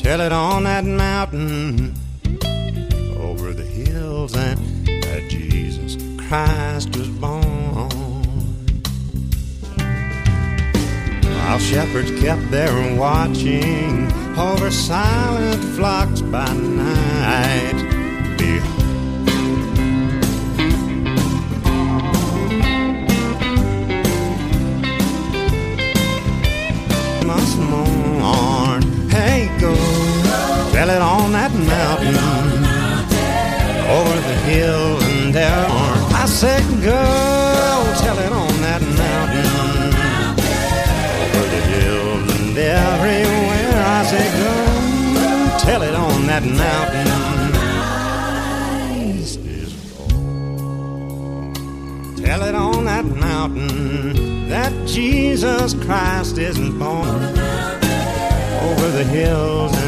Tell it on that mountain, over the hills, and that Jesus Christ was born. While shepherds kept there watching over silent flocks by night, must mourn. Hey, go tell it on that mountain, over the hills and down. I said, go tell it on that mountain, over the hills and everywhere. I said, go tell it on that mountain. Christ is born. Tell it on that mountain that Jesus Christ isn't born. Over the hills